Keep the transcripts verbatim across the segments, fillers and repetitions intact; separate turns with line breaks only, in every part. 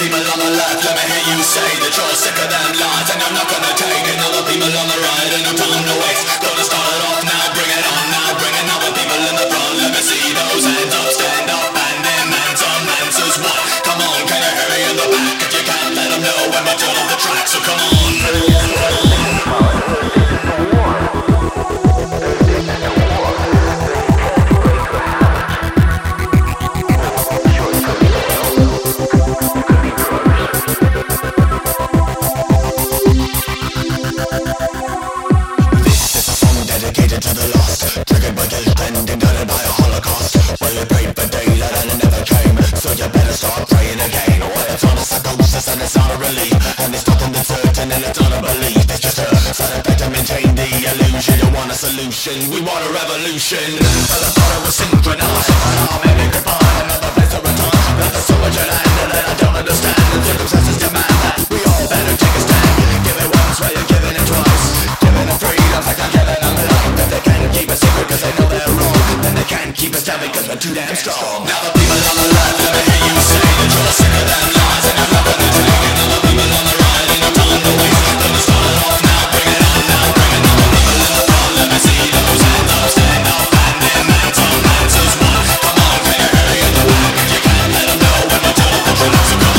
people on the left, let me hear you say that you're sick of them lies and you're not gonna take it. Now the people on the right, and no time to waste. Gonna start it off now, bring it on now, bring it now. The people in the front, let me see those hands up, stand up, and then some answers. What? Come on, can you hear me in the back? If you can't, let them know when we're done on the track. So come on.
Dedicated to the lost, triggered by guilt and indicted by a holocaust. Well, you prayed for daylight and it never came, so you better start praying again. Well, it's not a psychosis and it's not a relief, and it's nothing that's certain and it's not a belief. It's just a side effect to maintain the illusion. You want a solution, we want a revolution. Well, I thought it was synchronized, but I'll maybe combine another place to return. But there's so much at hand that I don't understand. The circumstances demand that we all better take a stand. Give it once while you're giving it twice. Giving it freedom like I'm giving them life. If they can't keep a secret cause they know they're wrong, then they can't keep us down because we're too damn strong. Now the people on the left, let me hear you say that you're sick of them lies and you're not gonna take it. Now the people on the right, ain't no time to waste. Gonna start it off now, bring it on now, bring it on. The people in the front, let me see those hands up, stand up, and demand some answers. What? Come on, can you hear me in the back? If you can't, let them know when we're done on the track. So come on.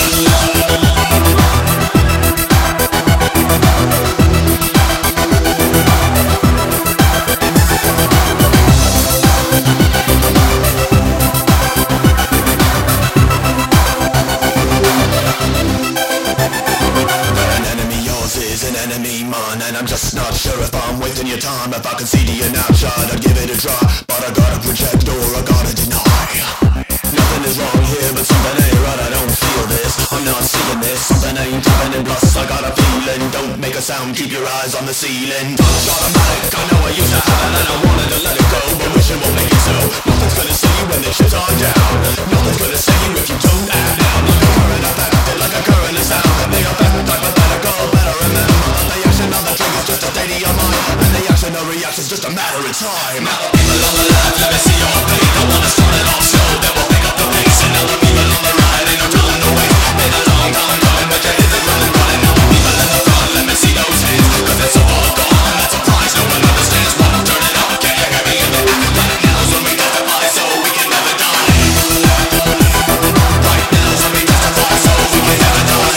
And I'm just not sure if I'm wasting your time. If I could see the snapshot, I'd give it a try. But I gotta project or I gotta deny. Nothing is wrong here, but something ain't right. I don't feel this, I'm not seeing this. Something ain't happening, plus I got a feeling. Don't make a sound, keep your eyes on the ceiling. Touch automatic, I know I used to have it and I wanted to let it go, but wish it won't make it so. Nothing's gonna see you when the shit's on down. Nothing's gonna save you if you don't act now. Like a current effect, like a current sound. And the effect hypothetical, better remember. The action of the trigger's just a state of your mind, and the action of reaction's just a matter of time. Now the people on the left, let me see your feet. I wanna start it off slow, then we'll pick up the pace. And now the people on the right, ain't no time to waste. Been a long time coming, but you hit the ground and running. Now the people in the front, let me see those hands, cause it's so far gone, that's a prize no one understands. Wanna turn it up, can you hear me in the back? Right now's when we testify, so we can never die. Right now's when we testify, so we can never die.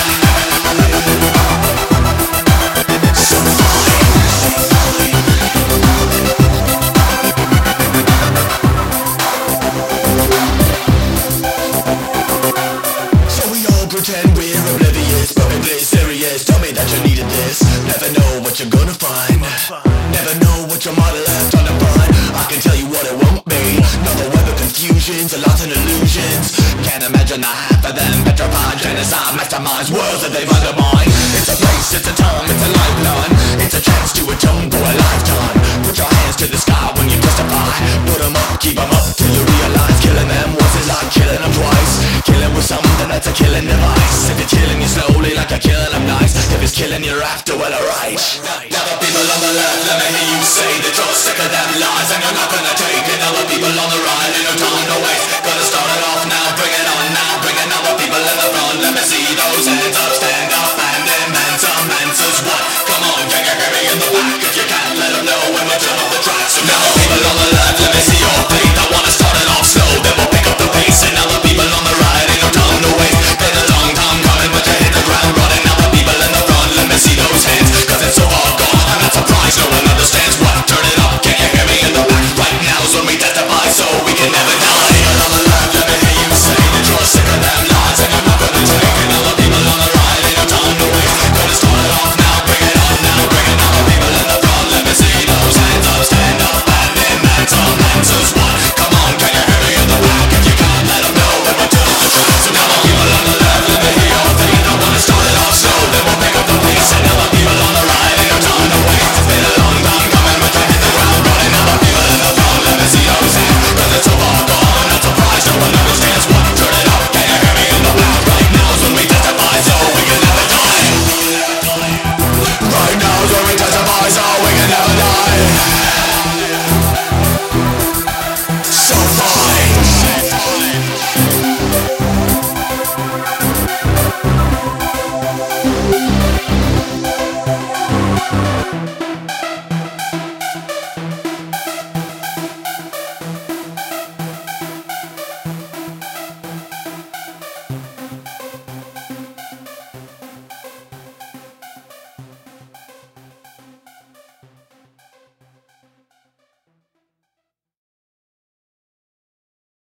So fine. So we all pretend we're oblivious, perfectly serious. Tell me that you needed this. Never know what you're gonna find. Never know what your model left undefined. I can tell you what it won't be. Another web of confusions, a lot of illusions. Can't imagine the half of them petrified genocide masterminds, worlds that they've undermined. It's a place, it's a time, it's a lifeline. It's a chance to atone for a lifetime. Put your hands to the sky when you testify. Put 'em up, keep 'em up till you realize killing them once is like killing them twice. Killing with something that's a killing device. If it's killing you slowly like you're killing them nice. If it's killing you after, well alright. Now the people on the left, let me hear you say that you're sick of them lies and you're not gonna take it. Now the people on the right, ain't no time to waste. Gonna start it off now, bring it